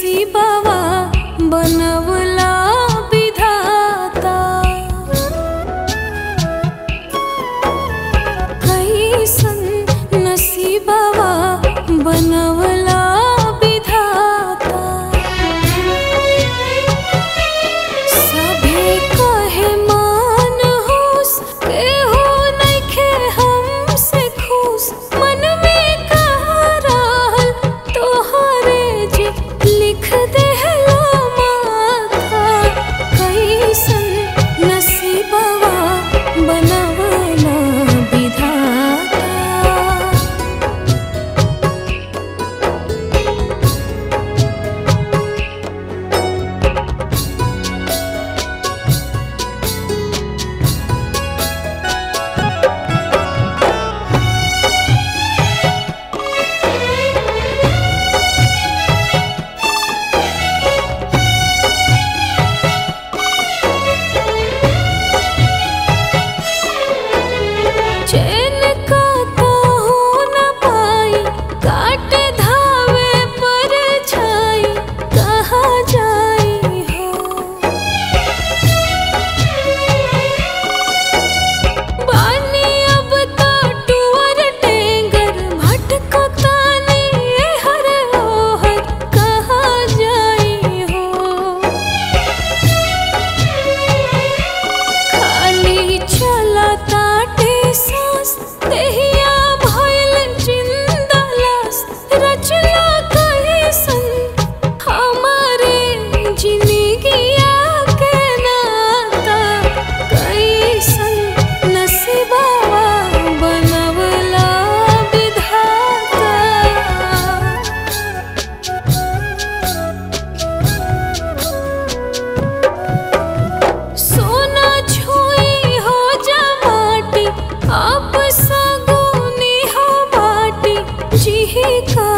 नसीबवा बनवला विधाता। कैसन नसीबवा बनवला विधाता। सभे कहे मान होस केहू नइखे हमसे खुश। मन में कहा रहल तोहरे जे लिख देहलो माथा। कैसन नसीबवा बनवला विधाता। चैन का तो हो न पाई काट धावे पर छाई। कहाँ जाई हो बानी अब तो टूअर टेंगर भटको तानी हर ओहर। कहाँ जाई हो खाली चला ताटे सांस देहिया भइल जिंदा लाश। रचना कैसन हमारे जिंदगिया के नाता। कैसन नसीबवा बनवला विधाता। सोना छुई हो जा माटी आप सगुनी हो बाटी। जी का